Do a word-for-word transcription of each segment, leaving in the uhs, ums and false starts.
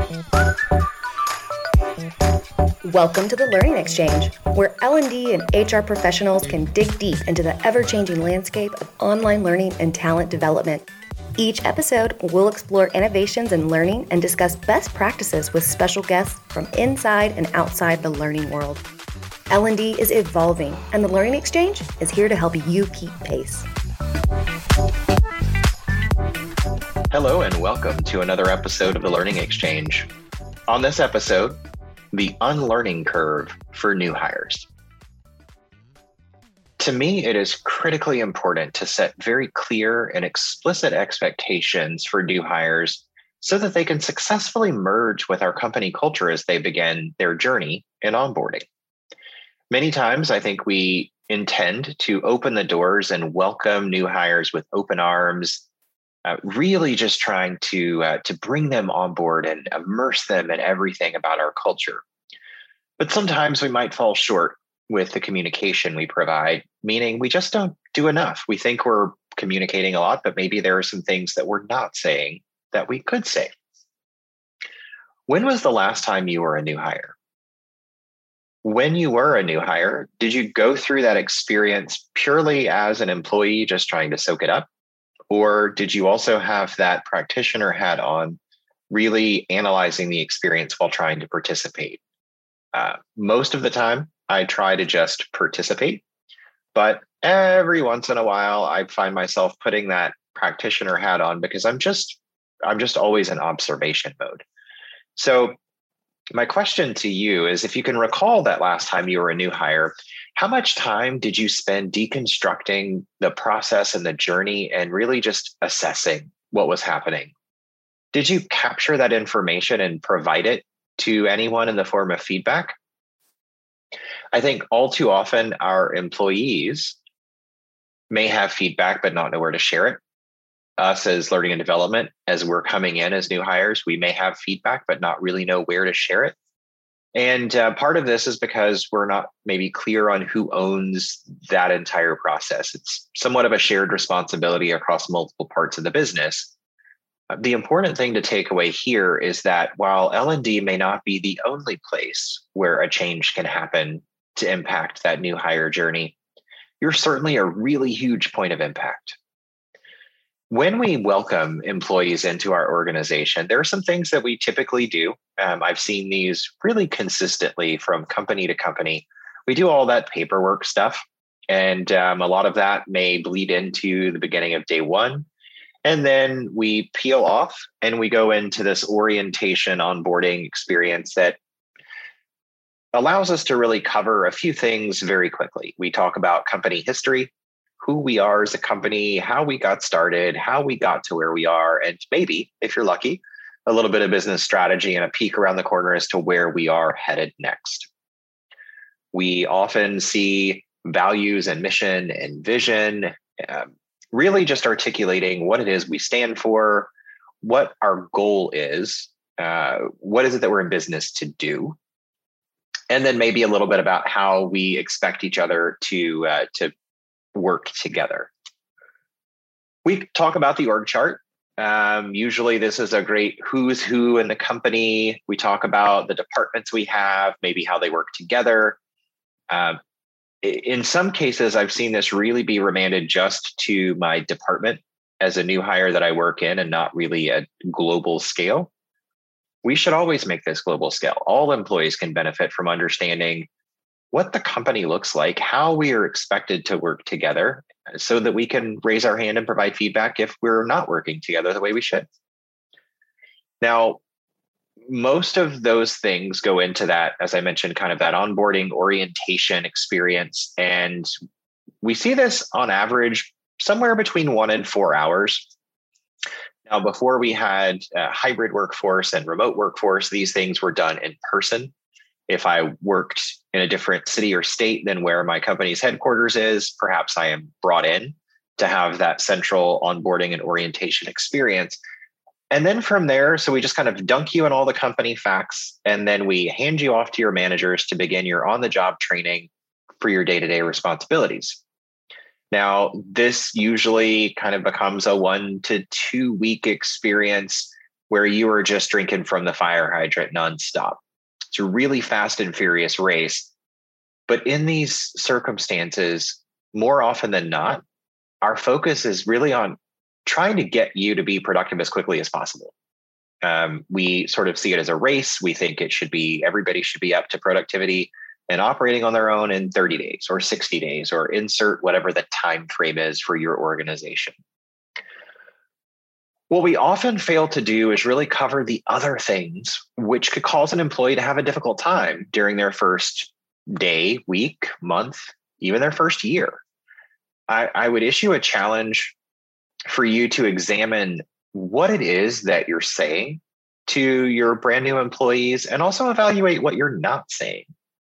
Welcome to the Learning Exchange, where L and D and H R professionals can dig deep into the ever-changing landscape of online learning and talent development. Each episode, we'll explore innovations in learning and discuss best practices with special guests from inside and outside the learning world. L and D is evolving, and the Learning Exchange is here to help you keep pace. Hello and welcome to another episode of the Learning Exchange. On this episode, the unlearning curve for new hires. To me, it is critically important to set very clear and explicit expectations for new hires so that they can successfully merge with our company culture as they begin their journey in onboarding. Many times, I think we intend to open the doors and welcome new hires with open arms, uh, really just trying to, uh, to bring them on board and immerse them in everything about our culture. But sometimes we might fall short with the communication we provide, meaning we just don't do enough. We think we're communicating a lot, but maybe there are some things that we're not saying that we could say. When was the last time you were a new hire? When you were a new hire, did you go through that experience purely as an employee, just trying to soak it up? Or did you also have that practitioner hat on, really analyzing the experience while trying to participate? Uh, most of the time, I try to just participate, but every once in a while, I find myself putting that practitioner hat on because I'm just, I'm just always in observation mode. So my question to you is, if you can recall that last time you were a new hire, how much time did you spend deconstructing the process and the journey and really just assessing what was happening? Did you capture that information and provide it to anyone in the form of feedback? I think all too often our employees may have feedback, but not know where to share it. Us as learning and development, as we're coming in as new hires, we may have feedback, but not really know where to share it. And uh, part of this is because we're not maybe clear on who owns that entire process. It's somewhat of a shared responsibility across multiple parts of the business. Uh, the important thing to take away here is that while L and D may not be the only place where a change can happen to impact that new hire journey, you're certainly a really huge point of impact. When we welcome employees into our organization, there are some things that we typically do. Um, I've seen these really consistently from company to company. We do all that paperwork stuff, and um, a lot of that may bleed into the beginning of day one. And then we peel off and we go into this orientation onboarding experience that allows us to really cover a few things very quickly. We talk about company history, who we are as a company, how we got started, how we got to where we are, and maybe, if you're lucky, a little bit of business strategy and a peek around the corner as to where we are headed next. We often see values and mission and vision, um, really just articulating what it is we stand for, what our goal is, uh, what is it that we're in business to do, and then maybe a little bit about how we expect each other to uh, to work together. We talk about the org chart. Um, usually this is a great who's who in the company. We talk about the departments we have, maybe how they work together. Um, in some cases, I've seen this really be remanded just to my department as a new hire that I work in and not really a global scale. We should always make this global scale. All employees can benefit from understanding what the company looks like, how we are expected to work together so that we can raise our hand and provide feedback if we're not working together the way we should. Now, most of those things go into that, as I mentioned, kind of that onboarding orientation experience. And we see this on average somewhere between one and four hours. Now, before we had a hybrid workforce and remote workforce, these things were done in person. If I worked in a different city or state than where my company's headquarters is, perhaps I am brought in to have that central onboarding and orientation experience. And then from there, so we just kind of dunk you in all the company facts, and then we hand you off to your managers to begin your on-the-job training for your day-to-day responsibilities. Now, this usually kind of becomes a one to two week experience where you are just drinking from the fire hydrant nonstop. It's a really fast and furious race. But in these circumstances, more often than not, our focus is really on trying to get you to be productive as quickly as possible. Um, we sort of see it as a race. We think it should be, everybody should be up to productivity and operating on their own in thirty days or sixty days, or insert whatever the time frame is for your organization. What we often fail to do is really cover the other things which could cause an employee to have a difficult time during their first day, week, month, even their first year. I, I would issue a challenge for you to examine what it is that you're saying to your brand new employees, and also evaluate what you're not saying.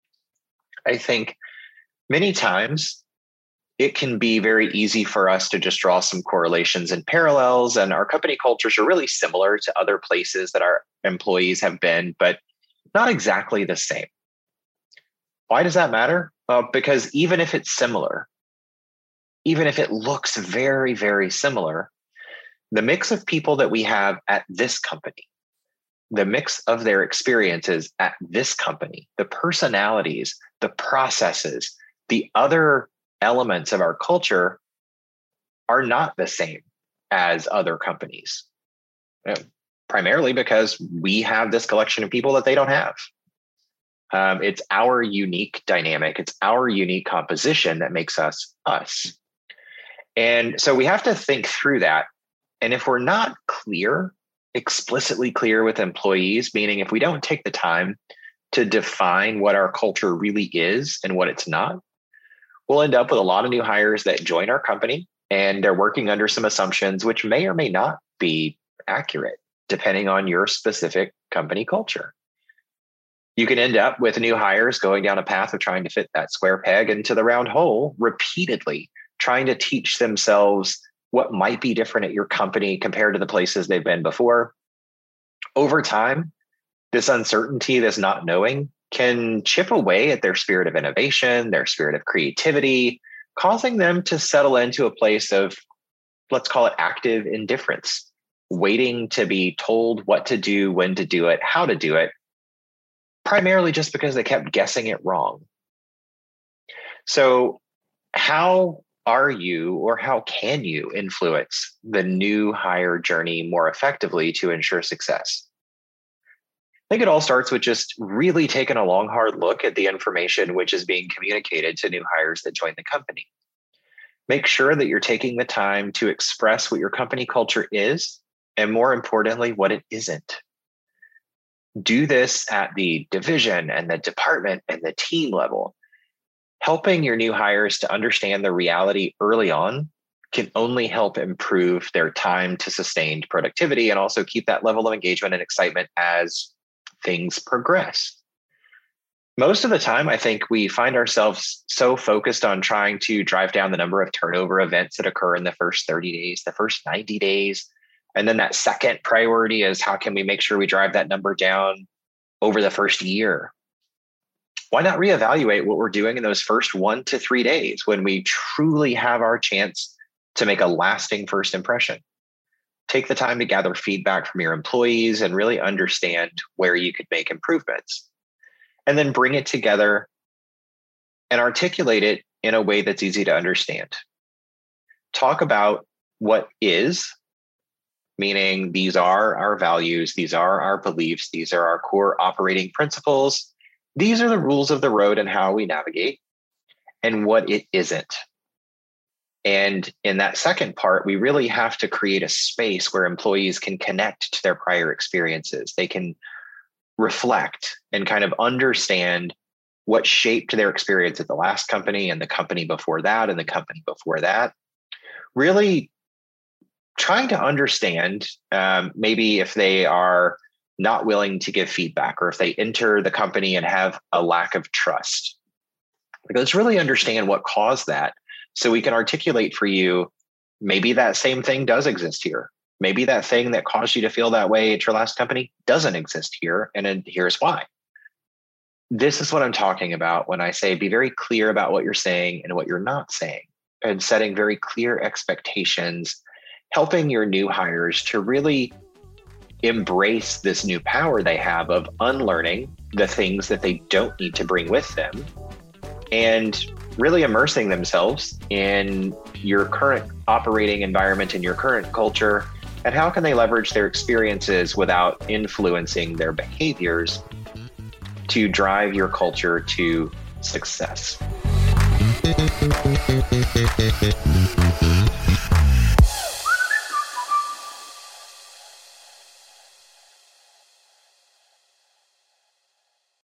I think many times it can be very easy for us to just draw some correlations and parallels, and our company cultures are really similar to other places that our employees have been, but not exactly the same. Why does that matter? Well, because even if it's similar, even if it looks very, very similar, the mix of people that we have at this company, the mix of their experiences at this company, the personalities, the processes, the other elements of our culture are not the same as other companies. You know, primarily because we have this collection of people that they don't have. Um, it's our unique dynamic. It's our unique composition that makes us us. And so we have to think through that. And if we're not clear, explicitly clear with employees, meaning if we don't take the time to define what our culture really is and what it's not, we'll end up with a lot of new hires that join our company and they're working under some assumptions which may or may not be accurate, depending on your specific company culture. You can end up with new hires going down a path of trying to fit that square peg into the round hole repeatedly, trying to teach themselves what might be different at your company compared to the places they've been before. Over time, this uncertainty, this not knowing, can chip away at their spirit of innovation, their spirit of creativity, causing them to settle into a place of, let's call it active indifference, waiting to be told what to do, when to do it, how to do it, primarily just because they kept guessing it wrong. So how are you, or how can you influence the new hire journey more effectively to ensure success? I think it all starts with just really taking a long, hard look at the information which is being communicated to new hires that join the company. Make sure that you're taking the time to express what your company culture is, and more importantly, what it isn't. Do this at the division and the department and the team level. Helping your new hires to understand the reality early on can only help improve their time to sustained productivity, and also keep that level of engagement and excitement as things progress. Most of the time, I think we find ourselves so focused on trying to drive down the number of turnover events that occur in the first thirty days, the first ninety days. And then that second priority is, how can we make sure we drive that number down over the first year? Why not reevaluate what we're doing in those first one to three days when we truly have our chance to make a lasting first impression? Take the time to gather feedback from your employees and really understand where you could make improvements. And then bring it together and articulate it in a way that's easy to understand. Talk about what is, meaning these are our values, these are our beliefs, these are our core operating principles. These are the rules of the road and how we navigate, and what it isn't. And in that second part, we really have to create a space where employees can connect to their prior experiences. They can reflect and kind of understand what shaped their experience at the last company and the company before that and the company before that. Really trying to understand, um, maybe if they are not willing to give feedback, or if they enter the company and have a lack of trust. Like, let's really understand what caused that, so we can articulate for you, maybe that same thing does exist here. Maybe that thing that caused you to feel that way at your last company doesn't exist here, and here's why. This is what I'm talking about when I say be very clear about what you're saying and what you're not saying, and setting very clear expectations, helping your new hires to really embrace this new power they have of unlearning the things that they don't need to bring with them and really immersing themselves in your current operating environment, in your current culture, and how can they leverage their experiences without influencing their behaviors to drive your culture to success.